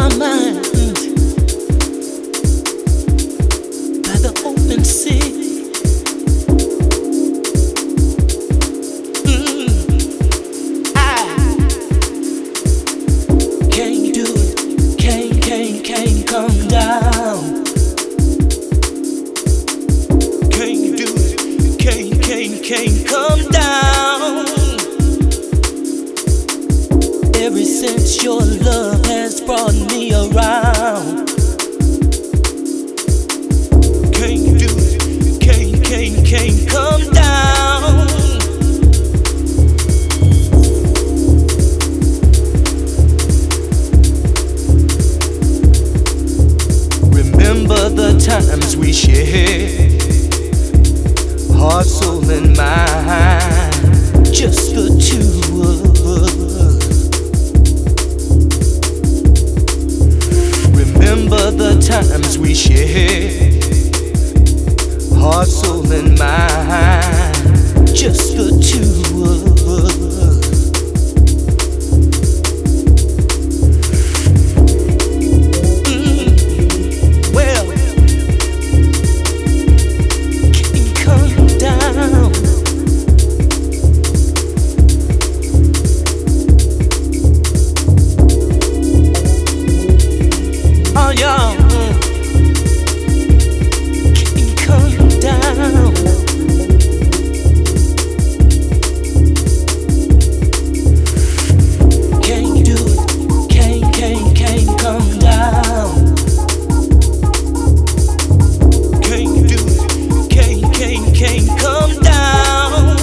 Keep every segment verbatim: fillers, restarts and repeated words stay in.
my mind by the open sea. Mm. I can't do it, can't, can't, can't come down. Can't do it, can't, can't, can't come down. Ever since your love has brought me around. Can't do it, can't, can't, can't come down. Remember the times we shared, heart, soul, and mind, just the two of us. Remember the times we shared, heart, soul, and mind, just the two of us. Mm, well, can't come down. Oh, y'all. Can't come down. Can't do it. Can't, can't, can't come down. Can't do it. Can't, can't, can't come down.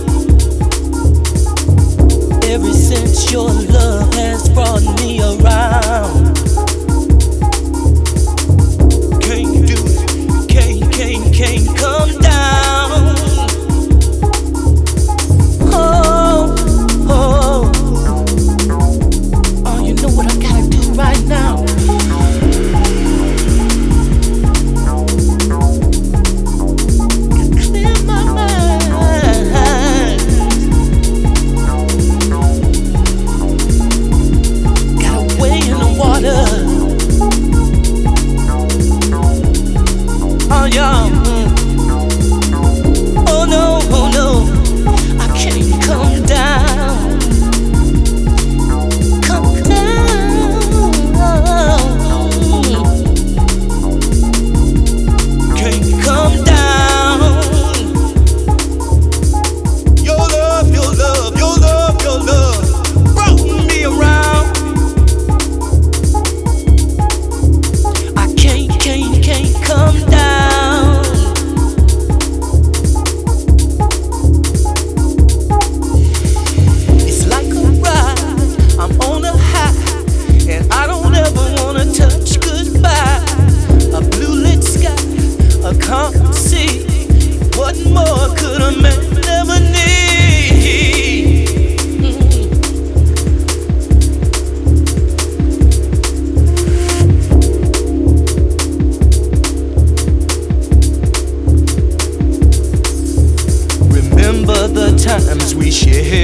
Ever since your love has brought me around. Can't do it, can't, can't, can't come down. Oh, oh, oh, you know what I gotta do right now? Clear my mind. Gotta wade in the water. Oh, y'all. Oh no, oh no, I can't come down. Come down. Can't come down. Your love, your love, your love, your love brought me around. I can't, can't, can't come down. It's like a ride, I'm on a high, and I don't ever wanna touch goodbye. A blue lit sky, a calm sea. What more could a man ever need? Remember the times we shared,